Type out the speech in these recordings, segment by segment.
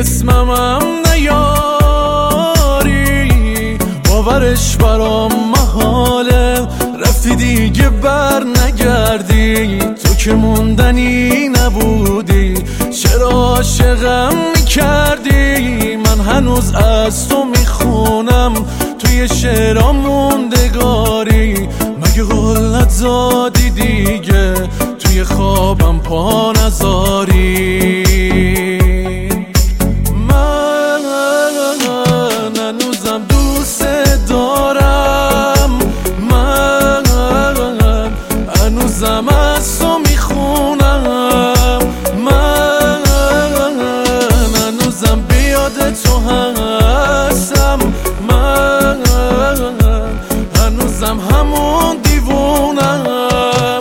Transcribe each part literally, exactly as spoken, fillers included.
اسمم نیاری، باورش برام محاله، رفتی دیگه بر نگردی. تو که موندنی نبودی، چرا عاشقم میکردی؟ من هنوز از تو میخونم توی شعرام موندگاری. مگه قولت زادی دیگه توی خوابم پا نذاری؟ من هنوزم دوست دارم، من هنوزم از تو میخونم، من هنوزم بیاد تو هستم، من هنوزم همون دیوونم،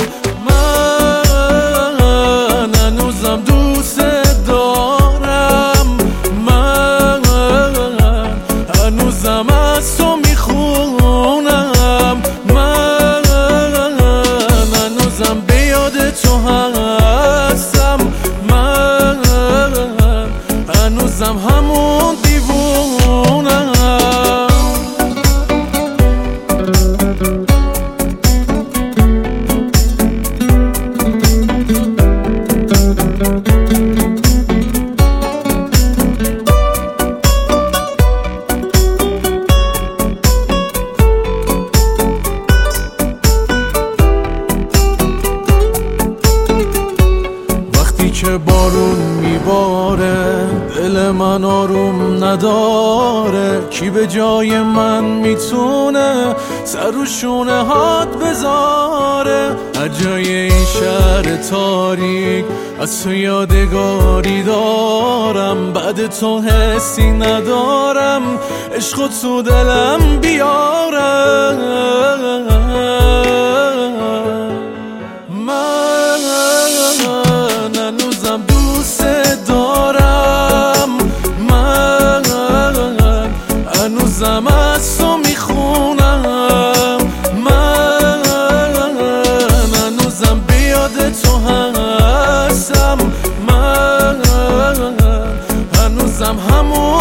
من هنوزم دوست دارم، من هنوزم از تو میخونم، من هنوزم بیاد تو هستم، من هنوزم همون دیوونم. که بارون میباره دل من آروم نداره، کی به جای من میتونه سر و شونه هات بذاره؟ از جای این شهر تاریک از تو یادگاری دارم، بعد تو حسی ندارم، عشق تو دلم بیارم. من هنوزم دوست دارم، من هنوزم از تو میخونم، من هنوزم بیاد تو هستم، من هنوزم همون